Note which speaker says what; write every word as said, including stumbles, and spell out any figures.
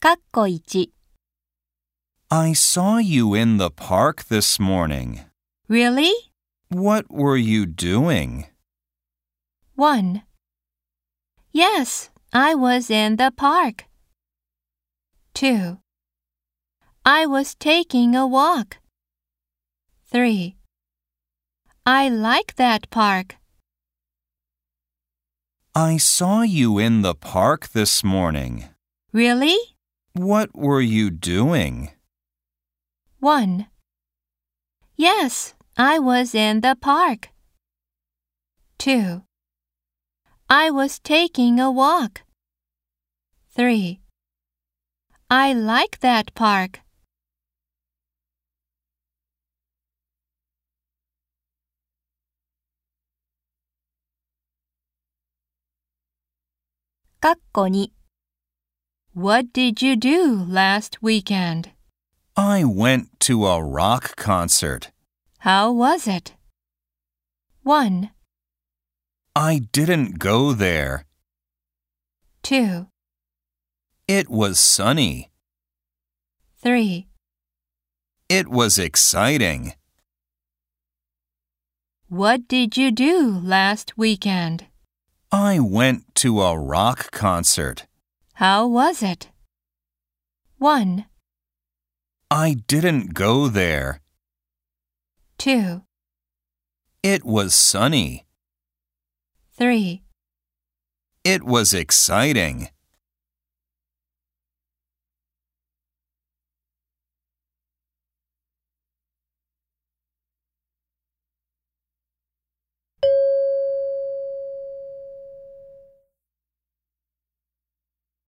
Speaker 1: かっこいち
Speaker 2: I saw you in the park this morning.
Speaker 1: Really?
Speaker 2: What were you doing?
Speaker 1: one. Yes, I was in the park. two. I was taking a walk. three. I like that park.
Speaker 2: I saw you in the park this morning.
Speaker 1: Really?
Speaker 2: What were you doing?
Speaker 1: one. Yes, I was in the park. two. I was taking a walk. three. I like that park. かっこに What did you do last weekend?
Speaker 2: I went to a rock concert.
Speaker 1: How was it? one.
Speaker 2: I didn't go there.
Speaker 1: two.
Speaker 2: It was sunny.
Speaker 1: three.
Speaker 2: It was exciting.
Speaker 1: What did you do last weekend?
Speaker 2: I went to a rock concert.
Speaker 1: How was it? one.
Speaker 2: I didn't go there.
Speaker 1: two.
Speaker 2: It was sunny.
Speaker 1: three.
Speaker 2: It was exciting.